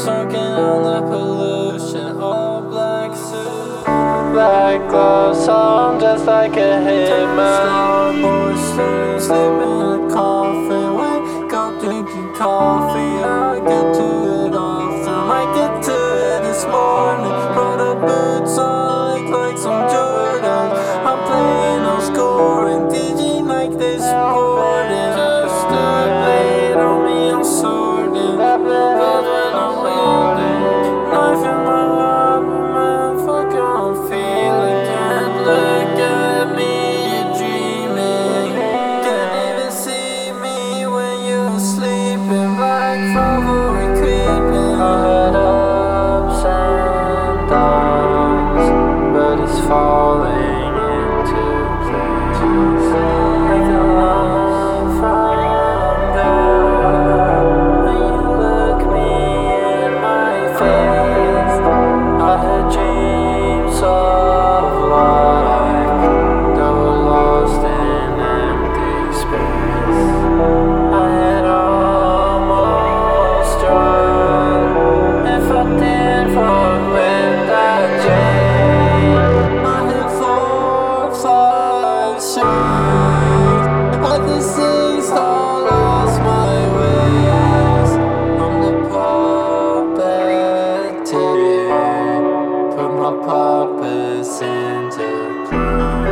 smoking on the pollution. All black suit, black gloves on, just like a hitman. Boy, sleeping in a coffin. Wake up drinking coffee. I get to it often. Might get to it this morning. Put the boots on like some Jordan. I'm playing no scoring, DJing like this morning. Just a blade on me, I'm sorting. But when I'm wielding, knife in my lap, man, fuck how I'm feeling. Can't look at me, you're dreaming. Can't even see me when you're sleeping. Black Ferrari creeping. I had ups and downs, but it's falling into place. Like a line from God. When you look me in my face, I had dreams of life that were lost in empty space. I had almost tried. If I didn't fall with that chain, I had 4, 5 strings. I just sings all lost my ways. I'm the puppeteer, put my puppets into play.